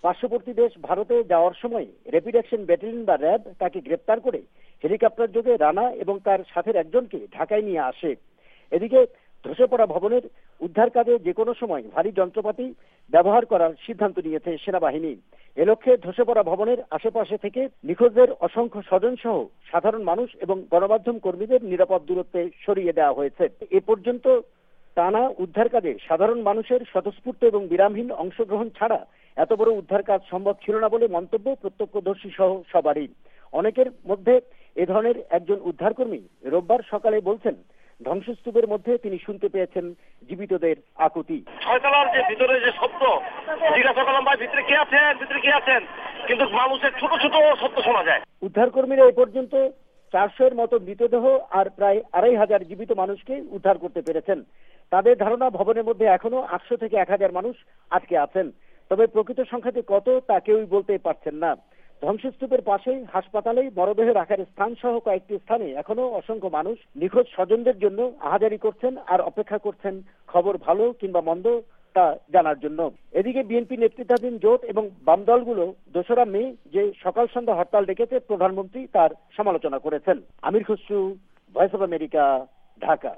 পার্শ্ববর্তী দেশ ভারতে যাওয়ার সময় র্যাপিড অ্যাকশন ব্যাটালিয়ন বা র্যাব তাকে গ্রেপ্তার করে হেলিকপ্টার যোগে রানা এবং তার সাথের একজনকে ঢাকায় নিয়ে আসে। এদিকে ধসে পড়া ভবনের উদ্ধার কাজে যে কোনো সময় ভারী যন্ত্রপাতি ব্যবহার করার সিদ্ধান্ত নিয়েছে সেনাবাহিনী। এ লক্ষ্যে ধসে পড়া ভবনের আশেপাশে থেকে নিখোঁজদের অসংখ্য স্বজন সহ সাধারণ মানুষ এবং গণমাধ্যম কর্মীদের নিরাপদ দূরত্বে সরিয়ে দেওয়া হয়েছে। এ পর্যন্ত টানা উদ্ধার কাজে সাধারণ মানুষের স্বতঃস্ফূর্ত এবং বিরামহীন অংশগ্রহণ ছাড়া এত বড় উদ্ধার কাজ সম্ভব ছিল না বলে মন্তব্য প্রত্যক্ষদর্শী সহ সবারই। অনেকের মধ্যে এ ধরনের একজন উদ্ধারকর্মী রোববার সকালে বলছেন, ধ্বংসস্তূপের মধ্যে তিনি শুনতে পেয়েছেন জীবিতদের আকুতি। ছয়তলার যে ভিতরে যে শব্দ, জিজ্ঞাসা করলাম ভাই ভিতরে কে আছেন, ভিতরে কে আছেন, কিন্তু মানুষের ছোট ছোট শব্দ শোনা যায়। উদ্ধারকর্মীরা এ পর্যন্ত 400-এর মতো মৃতদেহ আর প্রায় 2500 জীবিত মানুষকে উদ্ধার করতে পেরেছেন। তাদের ধারণা ভবনের মধ্যে এখনো 800 থেকে 1000 মানুষ আটকে আছেন। তবে প্রকৃত সংখ্যাতে কত তা কেউই বলতে পারছেন না। ধ্বংসস্তূপের পাশেই হাসপাতালে মরদেহ রাখার স্থান সহ কয়েকটি স্থানে এখনো অসংখ্য মানুষ নিখোঁজ স্বজনদের জন্য আহাজারি করছেন আর অপেক্ষা করছেন খবর ভালো কিংবা মন্দ তা জানার জন্য। এদিকে বিএনপি নেতৃত্বাধীন জোট এবং বাম দলগুলো 2রা মে যে সকাল সন্ধ্যা হরতাল ডেকেছে প্রধানমন্ত্রী তার সমালোচনা করেছেন। Amir Khasru, Voice of America, Dhaka.